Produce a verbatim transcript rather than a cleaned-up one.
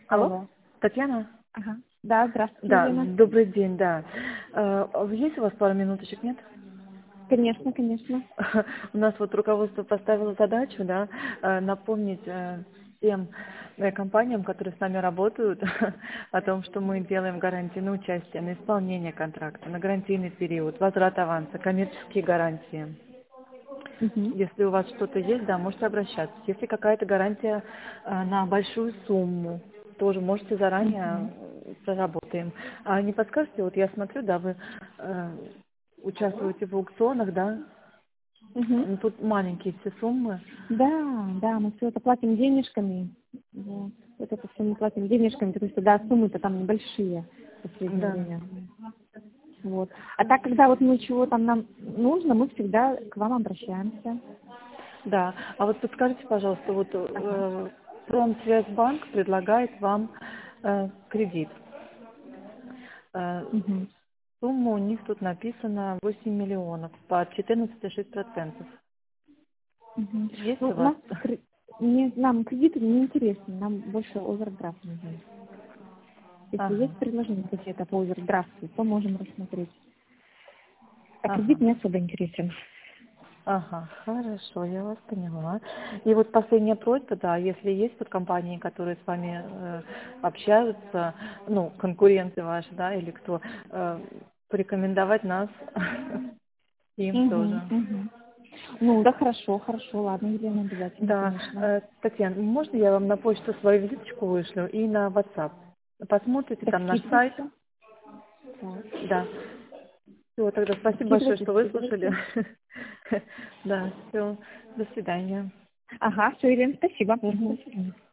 Алло, Алло. Татьяна? Ага. Да, здравствуйте, Да, Елена. добрый день, да. Э, Есть у вас пару минуточек, нет? Конечно, конечно. У нас вот руководство поставило задачу, да, э, напомнить э, всем э, компаниям, которые с нами работают, о том, что мы делаем гарантии на участие, на исполнение контракта, на гарантийный период, возврат аванса, коммерческие гарантии. Мгм. Если у вас что-то есть, да, можете обращаться. Если какая-то гарантия э, на большую сумму, тоже можете заранее Мгм. э, проработаем. А не подскажете, вот я смотрю, да, вы э, участвуете в аукционах, да? Мгм. Ну, тут маленькие все суммы. Да, да, мы все это платим денежками. Вот. Вот это все мы платим денежками, потому что, да, суммы-то там небольшие в последнее Да. время. Вот. А так, когда вот мы чего там нам нужно, мы всегда к вам обращаемся. Да. А вот подскажите, пожалуйста, вот Ага. э, Промсвязьбанк предлагает вам э, кредит. Э, Мгм. Сумма у них тут написана восемь миллионов по четырнадцать целых шесть десятых процента. Мгм. Есть Ну, у у вас? нас кре- не, нам кредиты не интересны, нам больше овердрафт нужен. Если Ага, есть предложения какие-то по овердрафту, то можем рассмотреть. А кредит ага, не особо интересен. ага, хорошо, я вас поняла. И вот последняя просьба, да, если есть вот компании, которые с вами э, общаются, ну, конкуренты ваши, да, или кто, э, порекомендовать нас им Угу, тоже. угу. Ну, да, хорошо, хорошо, ладно, Елена, обязательно, Да, конечно. э, Татьяна, можно я вам на почту свою визиточку вышлю и на WhatsApp? Посмотрите Так, там наш сайт. скидывайте. Так, Да. Все, тогда спасибо большое, скидывайте, что выслушали. скидывайте. Да, все, до свидания. Ага, все, Елена, спасибо. Мгм, до Мгм. свидания.